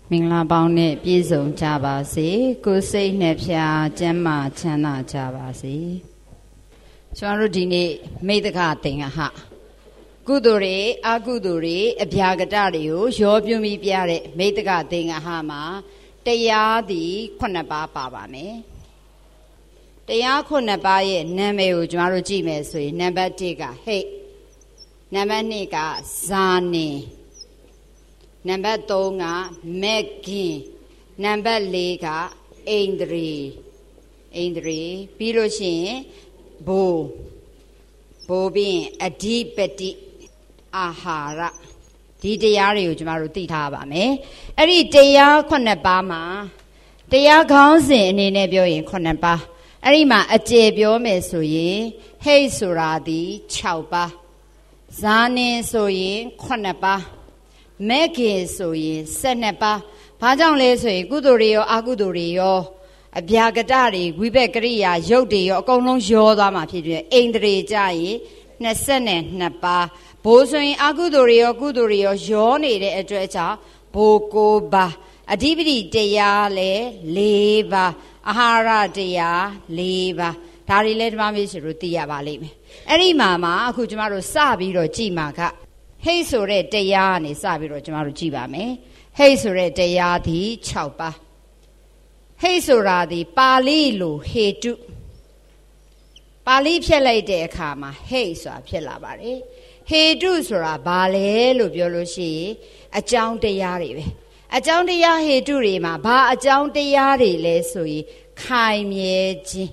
မင်္ဂလာပေါင်းနဲ့ပြည့်စုံကြပါစေကိုယ်စိတ်နှဖျားကျမ်းမာချမ်းသာကြပါစေကျွန်တော်တို့ဒီနေ့မိတ္တကသင်္ဃဟကုသိုလ်တွေအကုသိုလ်တွေအဗျာကတတွေကိုရောပြုမိပြတဲ့မိတ္တကသင်္ဃဟမှာတရားသည်9ပါးပါပါမယ်တရား9ပါးရဲ့နာမည်ကိုကျွန်တော်တို့ကြည့်မယ်ဆိုရင်နံပါတ်1ကဟိတ်နံပါတ်2ကဇာနေနံပါတ်3ကမက်ကင်နံပါတ်4ကအိန္ဒြေပြီးလို့ရှိရင်ဘိုးပြီးရင်အဓိပတိအာဟာရဒီတရားတွေကိုကျမတို့သိထားပါမယ်အဲ့ဒီတရား9ပါးမှာတရားခေါင်းစဉ်အနေနဲ့ပြောရင်9ပါးအဲ့ဒီမှာအကျေပြောမယ်ဆိုရင်ဟိတ်ဆိုတာဒီ6ပါးဇာနေဆိုရင်9ပါးမက်ကင်ဆိုရင်12ပါးဘာကြောင့်လဲဆိုရင်ကုသိုလ်တွေရောအကုသိုလ်တွေရောအဗျာကတတွေဝိဘက်ကရိယာရုပ်တွေရောအကုန်လုံးရောသွားမှာဖြစ်တယ်အိန္ဒြေကြရင်22ပါးဘိုးဆိုရင်အကုသိုလ်တွေရောကုသိုလ်တွေရောနေတဲ့အတွက်ကြောင့်ဘိုး9ပါးအဓိပတိတရားလည်း4ပါးအာဟာရတရား4ပါးဒါတွေလည်းဓမ္မမေရှိလို့သိရပါလိမ့်မယ်အဲ့ဒီမှာအခုကျမတို့စပြီးတော့ကြည်မှာကဟိတ်ဆိုတဲ့တရားကနေစပြီးတော့ကျမတို့ကြည့်ပါမယ်ဟိတ်ဆိုတဲ့တရားဒီ6ပါးဟိတ်ဆိုတာဒီပါဠိလိုဟေတုပါဠိဖြတ်လိုက်တဲ့အခါမှာဟိတ်ဆိုတာဖြစ်လာပါတယ်ဟေတုဆိုတာဘာလဲလို့ပြောလို့ရှိရင်အကြောင်းတရားတွေပဲအကြောင်းတရားဟေတုတွေမှာဘာအကြောင်းတရားတွေလဲဆိုရင်ခိုင်မြဲခြင်း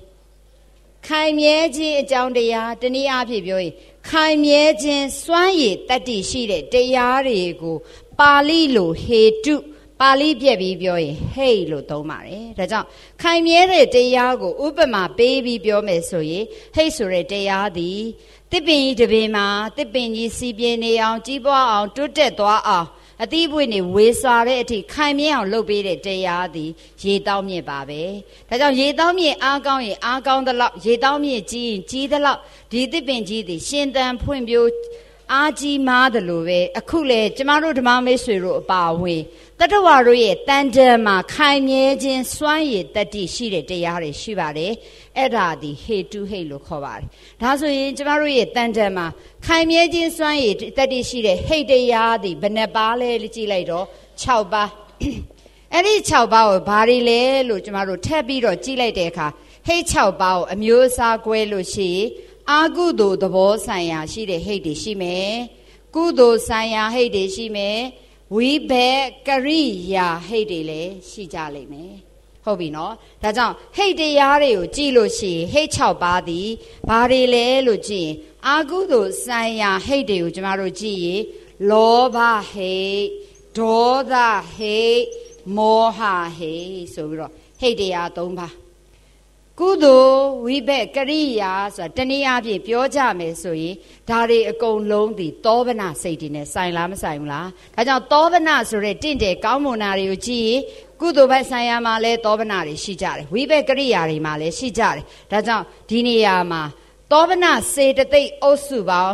အကြောင်းတရားတနည်းအားဖြင့်ပြောရင်ခိုင်မြဲခြင်းစွမ်းရည်တတ္တိရှိတဲ့တရားတွေကိုပါဠိလိုဟေတုပါဠိပြက်ပြီးပြောရင်ဟိတ်လို့သုံးပါတယ်ဒါကြောင့်ခိုင်မြဲတဲ့တရားကိုဥပမာပေးပြီးပြောမယ်ဆိုရင်ဟိတ်ဆိုတဲ့တရားသည်တစ်ပင်ကြီးတစ်ပင်မှာတစ်ပင်ကြီးစီပြင်းနေအောင်ကြီးပွားအောင်တိုးတက်သွားအောင်အသီးပွင့်နေဝေစာတဲ့အထိခိုင်မြဲအောင်လုပ်ပေးတဲ့တရားသည်ရေတောင်းမြင့်ပါပဲဒါကြောင့်ရေတောင်းမြင့်အားကောင်းရင်အားကောင်းသလောက်ရေတောင်းမြင့်ကြီးရင်ကြီးသလောက်ဒီသစ်ပင်ကြီးသည်ရှင်သန်ဖွံ့ဖြိုးအားကြီးမားတယ်လို့ပဲအခုလေကျမတို့ဓမ္မမိတ်ဆွေတို့အပါအဝင်တတ္တဝါတို့ရဲ့တန်တန်မှာခိုင်မြဲခြင်းစွမ်းရည်တတ္တိရှိတဲ့တရားတွေရှိပါတယ်အဲ့ဒါဒီဟေတုဟိတ်လို့ခေါ်ပါတယ်ဒါဆိုရင်ကျမတို့ရဲ့တန်တန်မှာခိုင်မြဲခြင်းစွမ်းရည်တတ္တိရှိတဲ့ဟိတ်တရားဒီဘယ်နှပါလဲကြည့်လိုက်တော့6ပါးအဲ့ဒီ6ပါးကိုဘာတွေလဲလို့ကျမတို့ထပ်ပြီးတော့ကြည့်လိုက်တဲ့အခါဟိတ်6ပါးကိုအမျိုးအစားကွဲလို့ရှိရင်အာကုသိုလ်သဘောဆိုင်ရာရှိတဲ့ဟိတ်တွေရှိမယ်ကုသိုလ်ဆိုင်ရာဟိတ်တွေရှိမယ်ဝိဘက်ကရိယာဟိတ်တွေလည်းရှိကြလိမ့်မယ်ဟုတ်ပြီနော်ဒါကြောင့်ဟိတ်တရားတွေကိုကြည့်လို့ရှိရင်ဟိတ်6ပါးသည်ဘာတွေလဲလို့ကြည့်ရင်အာကုသိုလ်ဆိုင်ရာဟိတ်တွေကိုကျမတို့ကြည့်ရင်လောဘဟိတ်ဒေါသဟိတ်မောဟဟိတ်ဆိုပြီးတော့ဟိတ်တရား3ပါးကုသိုလ်ဝိဘက်ကရိယာဆိုတာတနည်းအားဖြင့်ပြောကြမယ်ဆိုရင်ဒါတွေအကုန်လုံးဒီသောဗနာစိတ်တွေနဲ့ဆိုင်လားမဆိုင်ဘူးလားဒါကြောင့်သောဗနာဆိုတဲ့တင့်တယ်ကောင်းမွန်တာတွေကိုကြည့်ရင်ကုသိုလ်ဘက်ဆိုင်ရာမှာလည်းသောဗနာတွေရှိကြတယ်ဝိဘက်ကရိယာတွေမှာလည်းရှိကြတယ်ဒါကြောင့်ဒီနေရာမှာသောဗနာစေတသိက်အုပ်စုပေါင်း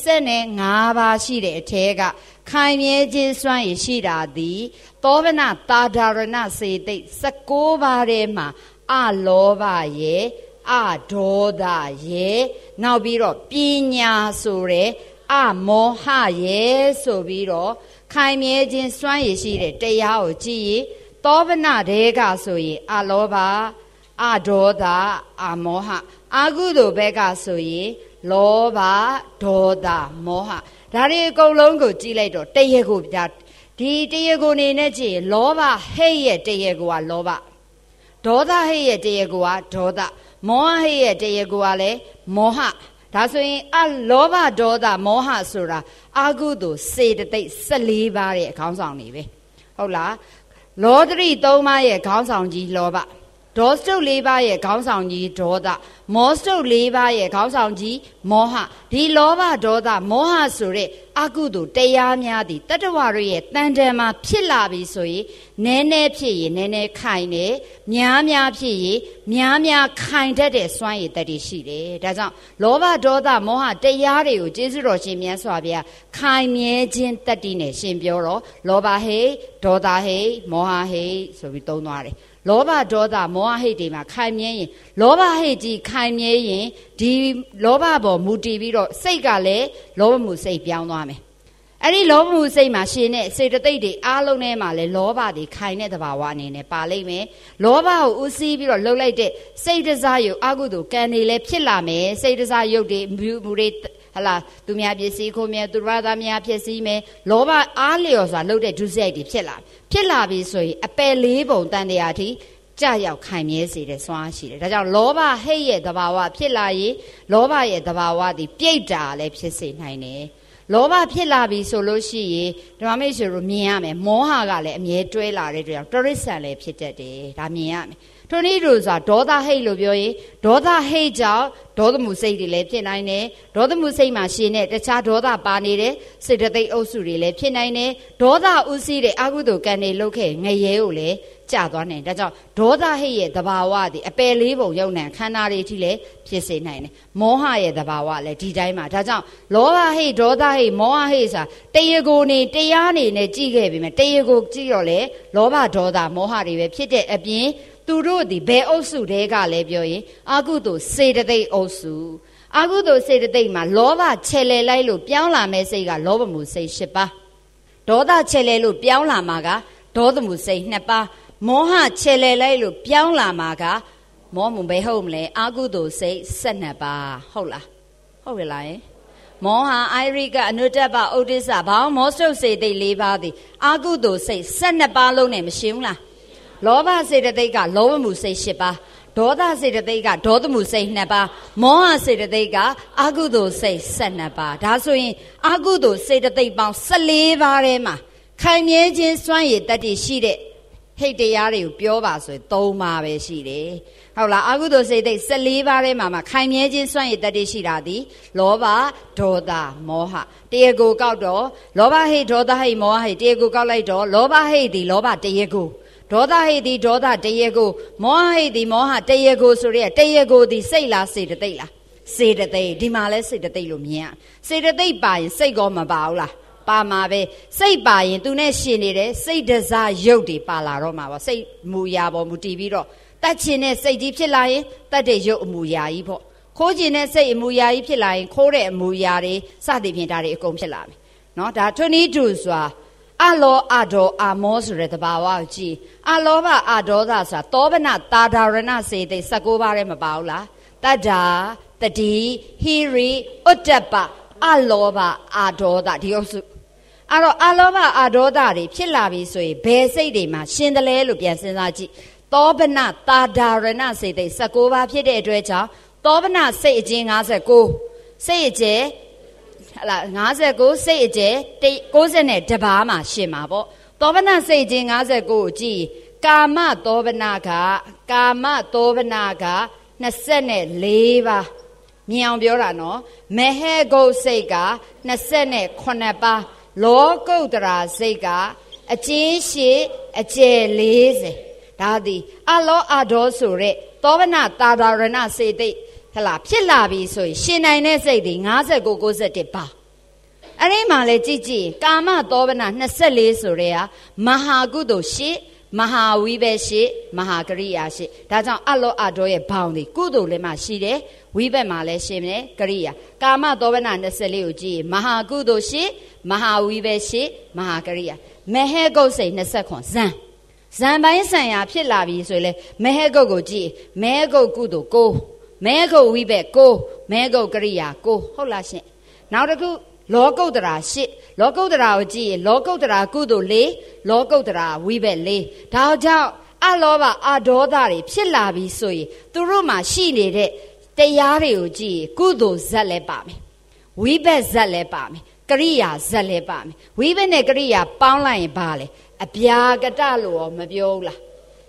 25ပါးရှိတဲ့အထဲကခိုင်မြဲခြင်းစွမ်းရည်ရှိတာသည်သောဗနာတာဒရဏစေသိက်19ပါးထဲမှာအလောဘရဲ့အဒေါသရဲ့နောက်ပြီးတော့ပညာဆိုတဲ့အမောဟရဲ့ဆိုပြီးတော့ခိုင်မြဲခြင်းစွမ်းရည်ရှိတဲ့တရားကိုကြည့်ရင်သောဗနာတဲကဆိုရင်အလောဘအဒေါသအမောဟအကုသိုလ်ဘက်ကဆိုရင်လောဘဒေါသမောဟဒါတွေအကုန်လုံးကိုကြည့်လိုက်တော့တရားကိုပြဒီတရားကိုနေနဲ့ကြည့်ရင်လောဘဟိတ်ရဲ့တရားကိုကလောဘဒေါသဟိတ်ရဲ့တရားကိုကဒေါသမောဟဟိတ်ရဲ့တရားကိုကလည်းမောဟဒါဆိုရင်အလောဘဒေါသမောဟဆိုတာအာကုသိုလ်စေတသိက်14ပါးရဲ့ခေါင်းဆောင်တွေပဲဟုတ်လားလောတရိ3ပါးရဲ့ခေါင်းဆောင်ကြီးလောဘဒေါစတု4ပါးရဲ့ခေါင်းဆောင်ကြီးဒေါသမောစတု၄ပါးရဲ့ခေါင်းဆောင်ကြီးမောဟဒီလောဘဒေါသမောဟဆိုတဲ့အကုသိုလ်တရားများသည်တတ္တဝါတို့ရဲ့တန်တန်မှာဖြစ်လာပြီဆိုရင်နည်းနည်းဖြစ်ရင်နည်းနည်းခိုင်တယ်များများဖြစ်ရင်များများခိုင်တတ်တဲ့စွမ်းရည်တတ်တည်ရှိတယ်ဒါကြောင့်လောဘဒေါသမောဟတရားတွေကိုကျေးဇူးတော်ရှင်မြတ်စွာဘုရားခိုင်မြဲခြင်းတတ်တည်နဲ့ရှင်ပြောတော့လောဘဟိတ်ဒေါသဟိတ်မောဟဟိတ်ဆိုပြီးသုံးသွားတယ်လောဘဒေါသမောဟဟိတ်တွေမှာခိုင်မြဲရင်လောဘဟိတ်ကြီးခိုင်မြဲရင်ဒီလောဘပေါ်မူတည်ပြီးတော့စိတ်ကလည်းလောဘမှုစိတ်ပြောင်းသွားမယ်အဲ့ဒီလောဘမှုစိတ်မှာရှင်တဲ့စေတသိက်တွေအားလုံးထဲမှာလည်းလောဘတွေခိုင်တဲ့သဘာဝအနေနဲ့ပါလိမ့်မယ်လောဘကိုဥစည်းပြီးတော့လှုပ်လိုက်တဲ့စိတ်တစားယုတ်အကုသိုလ်ကံတွေလည်းဖြစ်လာမယ်စိတ်တစားယုတ်တွေမူတွေဟလာသူများပစ္စည်းခိုးမြဲသူရသားများဖြစ်စည်းမယ်လောဘအားလျော်စွာလှုပ်တဲ့ဒုစရိုက်တွေဖြစ်လာပြီဆိုရင်အပယ်လေးပုံတန်တရားအထိကြရောက်ခိုင်မြဲစေတဲ့စွမ်းရှိတယ်ဒါကြောင့်လောဘဟိတ်ရဲ့သဘာဝဖြစ်လာရင်လောဘရဲ့သဘာဝသည်ပြိတ္တာလည်းဖြစ်စေနိုင်တယ်လောဘဖြစ်လာပြီဆိုလို့ရှိရင်ဓမ္မမိတ်ဆွေတို့မြင်ရမယ်မောဟကလည်းအမြဲတွဲလာတဲ့အတွက်တရိစ္ဆာန်လည်းဖြစ်တတ်တယ်ဒါမြင်ရမယ်ထိုနည်းတူဆိုဒေါသဟိတ်လို့ပြောရင်ဒေါသဟိတ်ကြောင့်ဒေါသမှုစိတ်တွေလည်းဖြစ်နိုင်တယ်ဒေါသမှုစိတ်မှာရှင်တဲ့တခြားဒေါသပါနေတဲ့စေတသိက်အုပ်စုတွေလည်းဖြစ်နိုင်တယ်ဒေါသဥစည်းတဲ့အကုသိုလ်ကံတွေလုပ်ခဲ့ငရဲကိုလည်းကျသွားနိုင်တယ်ဒါကြောင့်ဒေါသဟိတ်ရဲ့သဘာဝသည်အပယ်လေးပုံယုံနံခန္ဓာတွေအထိလည်းဖြစ်စေနိုင်တယ်မောဟရဲ့သဘာဝလည်းဒီတိုင်းမှာဒါကြောင့်လောဘဟိတ်ဒေါသဟိတ်မောဟဟိတ်ဆိုတာတရားကိုနေတရားနေနဲ့ကြည့်ခဲ့ပြီမယ်တရားကိုကြည့်တော့လေလောဘဒေါသမောဟတွေပဲဖြစ်တဲ့အပြင်သူတို့ဒီဘယ်အုပ်စုတွေကလည်းပြောရင်အကုသိုလ်စေတသိက်အုပ်စုအကုသိုလ်စေတသိက်မှာလောဘချဲလဲလိုက်လို့ပြောင်းလာမဲ့စိတ်ကလောဘမှုစိတ်၈ပါးဒေါသချဲလဲလို့ပြောင်းလာမှာကဒေါသမှုစိတ်2ပါးမောဟချဲလဲလိုက်လို့ပြောင်းလာမှာကမောမှုပဲဟုတ်မလဲအကုသိုလ်စိတ်12ပါးဟုတ်လားဟုတ်ပြီလားမောဟအိုင်ရိကအနုတ္တပဥဒိစ္စဘောင်းမောစုစေတိတ်၄ပါးသည်အကုသိုလ်စိတ်12ပါးလုံးနဲ့မရှင်းဘူးလားလောဘစေတသိက်ကလောဘမှုစိတ်8ပါးဒေါသစေတသိက်ကဒေါသမှုစိတ်2ပါးမောဟစေတသိက်ကအကုသိုလ်စိတ်12ပါးဒါဆိုရင်အကုသိုလ်စေတသိက်ပေါင်း14ပါးထဲမှာခိုင်မြဲခြင်းစွမ်းရည်တတ္တိရှိတဲ့ဟိတ်တရားတွေကိုပြောပါဆိုရင်3ပါးပဲရှိတယ်ဟုတ်လားအကုသိုလ်စေတသိက်14ပါးထဲမှာခိုင်မြဲခြင်းစွမ်းရည်တတ္တိရှိတာဒီလောဘဒေါသမောဟတရားကိုကောက်တော့လောဘဟိတ်ဒေါသဟိတ်မောဟဟိတ်တရားကိုကောက်လိုက်တော့လောဘဟိတ်ဒီလောဘတရားကိုဒေါသဟိတ်ဒီဒေါသတရားကိုမောဟဟိတ်ဒီမောဟတရားကိုဆိုရဲတရားကိုဒီစိတ်လားစေတသိက်လားစေတသိက်ဒီမှာလဲစေတသိက်လို့မြင်ရစေတသိက်ပါရင်စိတ်ကောမပါဘူးလားပါမှာပဲစိတ်ပါရင်သူနဲ့ရှင်နေတဲ့စိတ်တစားရုပ်တွေပါလာတော့မှာပေါ့စိတ်မူရာပေါ်မူတည်ပြီးတော့တတ်ချင်တဲ့စိတ်ကြီးဖြစ်လာရင်တတ်တဲ့ရုပ်အမူအရာကြီးပေါ့ခိုးချင်တဲ့စိတ်အမူအရာကြီးဖြစ်လာရင်ခိုးတဲ့အမူအရာတွေစသည်ဖြင့်ဒါတွေအကုန်ဖြစ်လာမယ်နော်ဒါထွန်းဤတူစွာအလောအဒေါအမောဆိုတဲ့သဘာဝကိုကြည့်အလောဘအဒေါသဆိုတာသောဗနတာဒရဏစေတိ19ပါးထဲမပါဘူးလားတတ္တာတတိဟိရိဥတ္တပအလောဘအဒေါသဒီအုပ်စုအဲ့တော့အလောဘအဒေါသတွေဖြစ်လာပြီဆိုရင်ဘယ်စိတ်တွေမှာရှင်တယ်လဲလို့ပြန်စဉ်းစားကြည့်သောဗနတာဒရဏစေတိ19ပါးဖြစ်တဲ့အတွက်ကြောင့်သောဗနစိတ်အကျဉ်း59စိတ်အကျယ်ဟလာ59စိတ်အကျယ်62ပါးမှာရှင်မှာပေါ့သောဗနစိတ်ချင်း59ကိုကြည့်ကာမသောဗနက24ပါးမြင်အောင်ပြောတာနော်မဟေဂုတ်စိတ်က28ပါးလောကုတ္တရာစိတ်ကအကျဉ်းရှိအကျယ်40ဒါသည်အလောအဒေါဆိုတဲ့သောဗနတာဒရဏစေတိဟလာဖြစ်လာပြီဆိုရင်ရှင်နိုင်တဲ့စိတ်ဒီ59 61ပါအဲ့ဒီမှာလဲကြည့်ကာမသောဗန24ဆိုတဲ့ဟာမဟာကုသိုလ်ရှိမဟာဝိဘက်ရှိမဟာကရိယာရှိဒါကြောင့်အလောအဒေါရဲ့ဘောင်ဒီကုသိုလ်လည်းမှရှိတယ်ဝိဘက်မှာလည်းရှင်တယ်ကရိယာကာမသောဗန24ကိုကြည့်မဟာကုသိုလ်ရှိမဟာဝိဘက်ရှိမဟာကရိယာမဟေဂုတ်စိတ်29ဇံပိုင်းဆံရဖြစ်လာပြီဆိုရင်လေမဟေဂုတ်ကိုကြည့်မဟေဂုတ်ကုသိုလ်9မဟေဂုတ်ဝိဘက်9မဟေဂုတ်ကရိယာ9ဟုတ်လားရှင်နောက်တစ်ခုလောကုတ္တရာ8လောကုတ္တရာကိုကြည့်ရင်လောကုတ္တရာကုသိုလ်4လောကုတ္တရာဝိဘက်4ဒါကြောင့်အလောဘအဒေါသတွေဖြစ်လာပြီဆိုရင်သူတို့မှာရှိနေတဲ့တရားတွေကိုကြည့်ကုသိုလ်ဇက်လည်းပါမယ်ဝိဘက်ဇက်လည်းပါမယ်ကရိယာဇက်လည်းပါမယ်ဝိဘက်နဲ့ကရိယာပေါင်းလိုက်ရင်ဘာလဲအပြာကတလို့ရောမပြောဘူးလား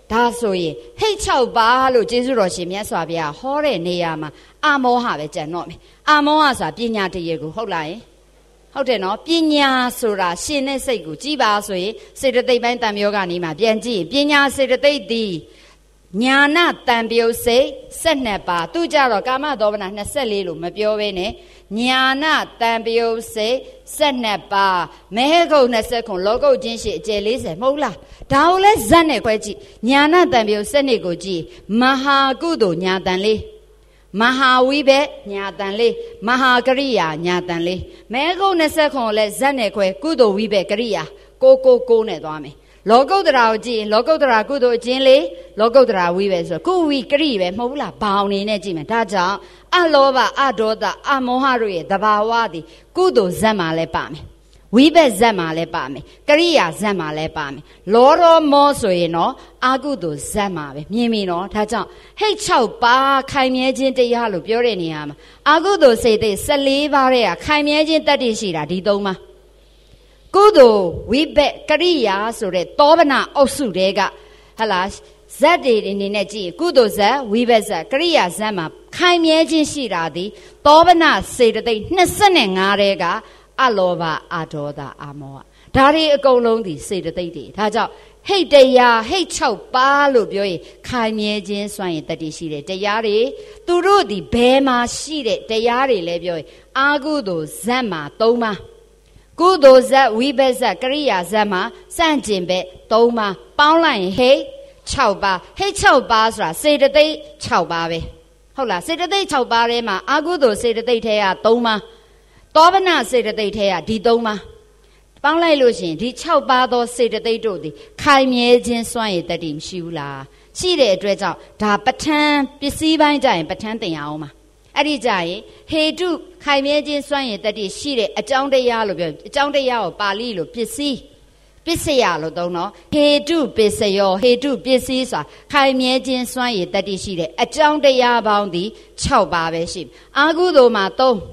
ဒါဆိုရင်ဟိတ်6ပါးလို့ကျေးဇူးတော်ရှင်မြတ်စွာဘုရားဟောတဲ့နေရာမှာအာမောဟပဲကြံတော့မယ်အာမောဟဆိုတာပညာတရေကိုဟုတ်လားယင်ဟုတ်တယ်နော်ပညာဆိုတာရှင်တဲ့စိတ်ကိုကြည်ပါဆိုရင်စေတသိက်ပိုင်းတန်ပြောကနေမှပြန်ကြည့်ပညာစေတသိက်သည်ညာနာတန်ပြုတ်စိတ်12ပါးသူကြတော့ကာမသောမန24လို့မပြောဘဲနဲ့ညာနာတန်ပြုတ်စိတ်12ပါးမဲကုတ်29လောကုတ်ချင်းရှိအကျယ်40မဟုတ်လားဒါကိုလဲဇတ်နဲ့ခွဲကြည့်ညာနာတန်ပြုတ်12ကိုကြည့်မဟာကုသိုလ်ညာတန်လေးမဟာဝိဘက်ညာတန်လေးမဟာကရိယာညာတန်လေးမဲကုတ်29လဲဇတ်နဲ့ခွဲကုသိုလ်ဝိဘက်ကရိယာကိုနဲ့သွားမယ်လောကုတ္တရာကိုကြည့်ရင်လောကုတ္တရာကုသိုလ်အကျဉ်းလေးလောကုတ္တရာဝိပဲဆိုကုဝိကရိပဲမဟုတ်ဘူးလားဘောင်နေနဲ့ကြည့်မယ်ဒါကြောင့်အလောဘအဒေါသအမောဟတို့ရဲ့သဘာဝသည်ကုသိုလ်ဇတ်မှာလည်းပါမယ်ဝိဘက်ဇတ်မှာလည်းပါမယ်ကရိယာဇတ်မှာလည်းပါမယ်လောရောမောဆိုရင်တော့အာကုသိုလ်ဇတ်မှာပဲမြင်ပြီနော်ဒါကြောင့်ဟိတ်6ပါးခိုင်မြဲခြင်းတရားလို့ပြောတဲ့နေရာမှာအာကုသိုလ်စိတ်သိ14ပါးတဲ့ခိုင်မြဲခြင်းတတ္တိရှိတာဒီ3ပါးကုသိုလ်ဝိဘက်ကရိယာဆိုတဲ့သောဗနာအုပ်စုတဲကဟလာဇတ်တွေအနေနဲ့ကြည့်ကုသိုလ်ဇတ်ဝိဘက်ဇတ်ကရိယာဇတ်မှာခိုင်မြဲခြင်းရှိတာသည်သောဗနာစေတသိက်25တဲကအလောဘအဒေါသအမောဟဒါတွေအကုန်လုံးဒီစေတသိက်တွေဒါကြောင့်ဟိတ်တရားဟိတ်6ပါးလို့ပြောရင်ခိုင်မြဲခြင်းစွမ်းရည်တတ္တိရှိတဲ့တရားတွေသူတို့ဒီဘယ်မှာရှိတဲ့တရားတွေလဲပြောရင်အာကုသိုလ်ဇတ်မှာ3ပါးကုသိုလ်ဇတ်ဝိဘက်ဇတ်ကရိယာဇတ်မှာစန့်ကျင်ဘက်3ပါးပေါင်းလိုက်ရင်ဟိတ်6ပါးဟိတ်6ပါးဆိုတာစေတသိက်6ပါးပဲဟုတ်လားစေတသိက်6ပါးထဲမှာအာကုသိုလ်စေတသိက်ထဲက3ပါးသောဗနာစေတသိက်ထဲကဒီ3ပါးပေါင်းလိုက်လို့ရှိရင်ဒီ6ပါးသောစေတသိက်တို့သည်ခိုင်မြဲခြင်းစွမ်းရည်တတ္တိမရှိဘူးလားရှိတဲ့အတွက်ကြောင့်ဒါပဋ္ဌာန်းပစ္စည်းပိုင်းကြရင်ပဋ္ဌာန်းသင်ရအောင်ပါအဲ့ဒီကြရင်ဟေတုခိုင်မြဲခြင်းစွမ်းရည်တတ္တိရှိတဲ့အကြောင်းတရားလို့ပြောအကြောင်းတရားကိုပါဠိလိုပစ္စည်းပစ္စယလို့သုံးတော့ဟေတုပစ္စယောဟေတုပစ္စည်းဆိုတာခိုင်မြဲခြင်းစွမ်းရည်တတ္တိရှိတဲ့အကြောင်းတရားပေါင်းသည်6ပါးပဲရှိအာကုသိုလ်မှာ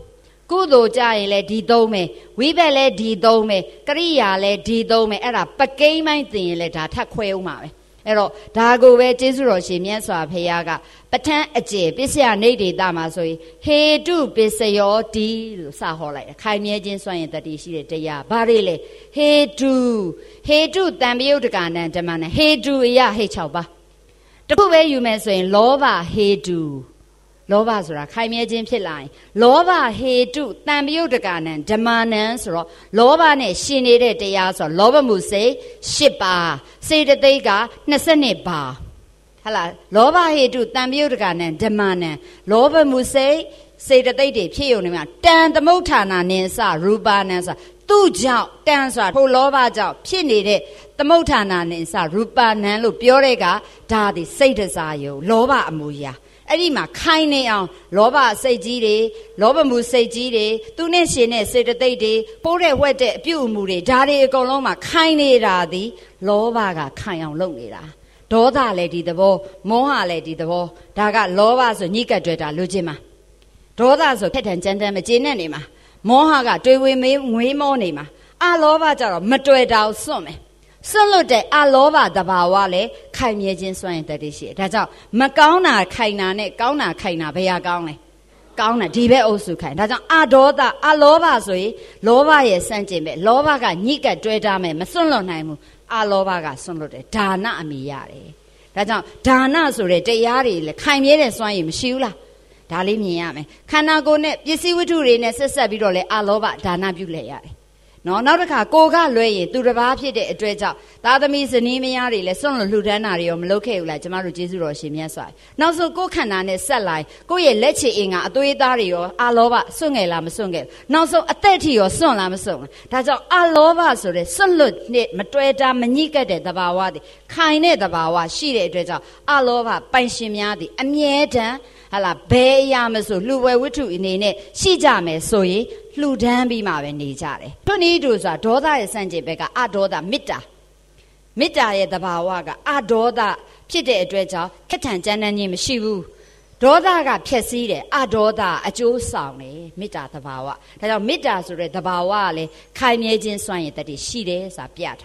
3ကုသိုလ်ကြရင်လည်းဒီ3ပဲဝိဘက်လည်းဒီ3ပဲကရိယာလည်းဒီ3ပဲအဲ့ဒါပကိန်းပိုင်းသင်ရင်လည်းဒါထပ်ခွဲဦးမှာပဲအဲ့တော့ဒါကိုပဲကျေးဇူးတော်ရှင်မြတ်စွာဘုရားကပဋ္ဌာန်းအကျယ်ပစ္စယနိဒေတာမှာဆိုရင်ဟေတုပစ္စယောတိလို့စဟောလိုက်တာခိုင်မြဲခြင်းစွမ်းရည်တတ္တိရှိတဲ့တရားဘာတွေလဲဟေတုတံပယုတ်တကနံဓမ္မနံဟေတုအယဟိတ်6ပါးတခုပဲယူမယ်ဆိုရင်လောဘဟေတုလောဘဆိုတာခိုင်မြဲခြင်းဖြစ်လာရင်လောဘဟေတုတံပယုတ်တကနံဓမ္မနံဆိုတော့လောဘနဲ့ရှင်နေတဲ့တရားဆိုတော့လောဘမှုစိတ်10ပါးစေတသိက်က22ပါးဟလာလောဘဟေတုတံပယုတ်တကနံဓမ္မနံလောဘမှုစိတ်စေတသိက်တွေဖြစ်ုံနေမှာတန်သမုဋ္ဌာနာနိစရူပါနံဆိုသူ့ကြောင့်တန်ဆိုတာထိုလောဘကြောင့်ဖြစ်နေတဲ့သမုဋ္ဌာနာနိစရူပါနံလို့ပြောတဲ့ကဒါသည်စိတ်တစားယုံလောဘအမူအရာအဲ့ဒီမှာခိုင်းနေအောင်လောဘစိတ်ကြီးတွေလောဘမှုစိတ်ကြီးတွေသူနဲ့ရှင်တဲ့စေတသိက်တွေပိုးတဲ့ဝှက်တဲ့အပြုအမူတွေဒါတွေအကုန်လုံးမှာခိုင်းနေတာသည်လောဘကခိုင်းအောင်လုပ်နေတာဒေါသလည်းဒီသဘောမောဟလည်းဒီသဘောဒါကလောဘဆိုညှိကပ်တွေ့တာလူချင်းမှာဒေါသဆိုခက်ထန်ကြမ်းတမ်းမကျေနပ်နေမှာမောဟကတွေဝေမေးငွေးမောနေမှာအလောဘကြတော့မတွေ့တာစွန့်မယ်စွန့်လွတ်တဲ့အလောဘတဘာဝလည်းခိုင်မြဲခြင်းစွန့်ရင်တတည်းရှိတယ်ဒါကြောင့်မကောင်းတာခိုင်တာနဲ့ကောင်းတာခိုင်တာဘယ်ဟာကောင်းလဲကောင်းတာဒီဘက်အုပ်စုခိုင်ဒါကြောင့်အဒေါသအလောဘဆိုရင်လောဘရဲ့စန့်ကျင်ပဲလောဘကညှိကပ်တွဲထားမယ်မစွန့်လွတ်နိုင်ဘူးအလောဘကစွန့်လွတ်တယ်ဒါနအမိရတယ်ဒါကြောင့်ဒါနဆိုတဲ့တရားတွေလည်းခိုင်မြဲတဲ့စွမ်းရည်မရှိဘူးလားဒါလေးမြင်ရမယ်ခန္ဓာကိုယ်နဲ့ပစ္စည်းဝတ္ထုတွေနဲ့ဆက်ဆက်ပြီးတော့လဲအလောဘဒါနပြုလဲရတယ်နော်နောက်တစ်ခါကိုကလွဲရင်သူတစ်ပါးဖြစ်တဲ့အတွေ့အကြောင့်သာသမီဇနီးမယားတွေလည်းစွန့်လွတ်လှူဒန်းတာတွေရောမလုပ်ခဲ့ဘူးလားကျမတို့ကျေးဇူးတော်ရှင်မြတ်စွာနောက်ဆုံးကိုယ်ခန္ဓာနဲ့ဆက်လိုက်ကိုယ့်ရဲ့လက်ချေအင်္ဂါအသွေးသားတွေရောအလောဘစွန့်ငယ်လားမစွန့်ငယ်နောက်ဆုံးအသက်ထီရောစွန့်လားမစွန့်လားဒါကြောင့်အလောဘဆိုတဲ့စွန့်လွတ်နဲ့မတွဲတာမညှိကပ်တဲ့သဘာဝတွေခိုင်တဲ့သဘာဝရှိတဲ့အတွက်ကြောင့်အလောဘပိုင်ရှင်များသည်အမြဲတမ်းဟာလာဘယ်အရာမဆိုလှူဝဲဝတ္ထုအနေနဲ့ရှိကြမယ်ဆိုရင်လှူဒန်းပြီးမှပဲနေကြတယ်ထွနည်းတူဆိုတာဒေါသရဲ့စန့်ကျင်ဘက်ကအဒေါသမေတ္တာရဲ့သဘာဝကအဒေါသဖြစ်တဲ့အတွက်ကြောင့်ခက်ထန်ကြမ်းတမ်းခြင်းမရှိဘူးဒေါသကဖြည့်ဆည်းတယ်အဒေါသအကျိုးဆောင်တယ်မေတ္တာသဘာဝဒါကြောင့်မေတ္တာဆိုတဲ့သဘာဝကလည်းခိုင်မြဲခြင်းစွမ်းရည်တတ္တိရှိတယ်ဆိုတာပြထားတယ်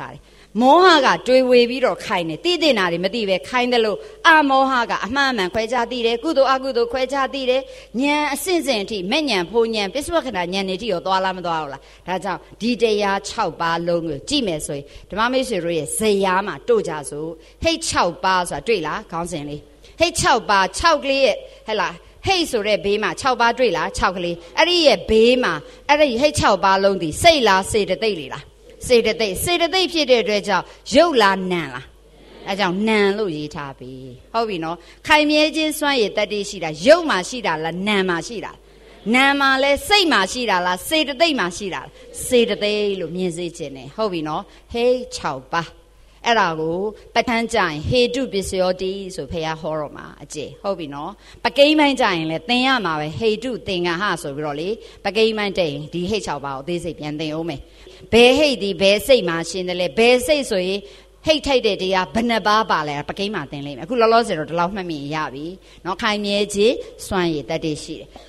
မောဟကတွေးဝေပြီးတော့ခိုင်းတယ်သိတဲ့နာတွေမသိပဲခိုင်းတယ်လို့အမောဟကအမှားမှန်ခွဲခြားသိတယ်ကုသိုလ်အကုသိုလ်ခွဲခြားသိတယ်ဉာဏ်အစဉ်စဉ်အထိမဲ့ဉာဏ်ဖိုးဉာဏ်ပစ္စုပ္ပခဏဉာဏ်တွေအထိရောသွားလားမသွားဘူးလားဒါကြောင့်ဒီတရား6ပါးလုံးကိုကြည့်မယ်ဆိုရင်ဓမ္မမိတ်ဆွေတို့ရဲ့ဇေယျမှာတို့ကြစို့ဟိတ်6ပါးဆိုတာတွေ့လားခေါင်းစဉ်လေးဟိတ်6ပါး6ကလေးရဲ့ဟဲ့လားဟိတ်ဆိုတဲ့ဘေးမှာ6ပါးတွေ့လား6ကလေးအဲ့ဒီရဲ့ဘေးမှာအဲ့ဒီဟိတ်6ပါးလုံးဒီစိတ်လားစေတသိက်လေလားစေတသိက်ဖြစ်တဲ့အတွက်ကြောင့်ရုပ်လားနာမ်လားအဲကြောင့်နာမ်လို့ရေးထားပြီဟုတ်ပြီနော်ခိုင်မြဲခြင်းစွမ်းရည်တတ္တိရှိတာရုပ်မှာရှိတာလားနာမ်မှာရှိတာနာမ်မှာလဲစိတ်မှာရှိတာလားစေတသိက်မှာရှိတာလားစေတသိက်လို့မြင်စေခြင်းနဲ့ဟုတ်ပြီနော်ဟေး6ပါးအဲ့ဒါကိုပဋ္ဌာန်းကြရင်ဟေတုပစ္စယောတိဆိုဖះဟောတော့မှာအကျေဟုတ်ပြီနော်ပကိန်းပိုင်းကြရင်လဲသင်ရမှာပဲဟေတုသင်္ကဟဆိုပြီးတော့လေပကိန်းပိုင်းတဲ့ရင်ဒီဟိတ်6ပါးကိုအသေးစိတ်ပြန်သင်အောင်မယ်ဘယ်ဟိတ်ဒီဘယ်စိတ်မှာရှင်တယ်လဲဘယ်စိတ်ဆိုရင်ဟိတ်ထိုက်တဲ့တရားဘယ်နှပါးပါလဲပကိန်းမှာသင်လိမ့်မယ်အခုလောလောဆယ်တော့ဒီလောက်မှတ်မိရပြီเนาะခိုင်မြဲခြင်းစွမ်းရည်တတ်တည်ရှိတယ်